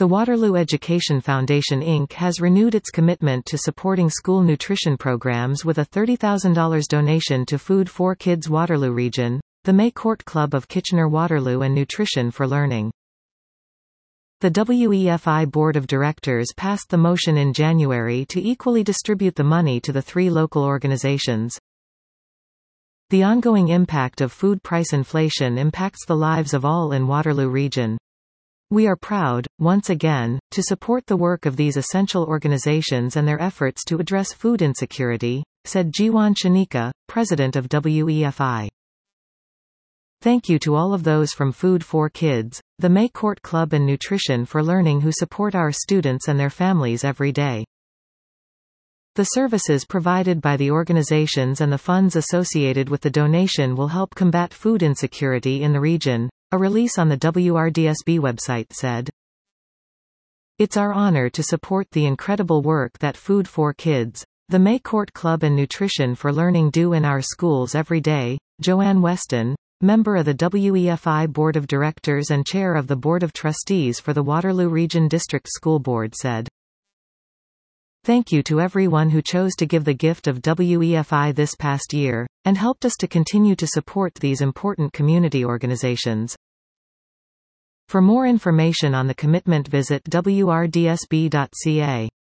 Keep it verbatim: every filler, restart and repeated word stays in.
The Waterloo Education Foundation Incorporated has renewed its commitment to supporting school nutrition programs with a thirty thousand dollars donation to Food for Kids Waterloo Region, the May Court Club of Kitchener-Waterloo and Nutrition for Learning. The W E F I Board of Directors passed the motion in January to equally distribute the money to the three local organizations. The ongoing impact of food price inflation impacts the lives of all in Waterloo Region. We are proud, once again, to support the work of these essential organizations and their efforts to address food insecurity, said Jiwan Shanika, president of W E F I. Thank you to all of those from Food for Kids, the May Court Club and Nutrition for Learning who support our students and their families every day. The services provided by the organizations and the funds associated with the donation will help combat food insecurity in the region, a release on the W R D S B website said. It's our honor to support the incredible work that Food for Kids, the May Court Club and Nutrition for Learning do in our schools every day, Joanne Weston, member of the W E F I Board of Directors and chair of the Board of Trustees for the Waterloo Region District School Board said. Thank you to everyone who chose to give the gift of W E F I this past year, and helped us to continue to support these important community organizations. For more information on the commitment, visit W R D S B dot C A.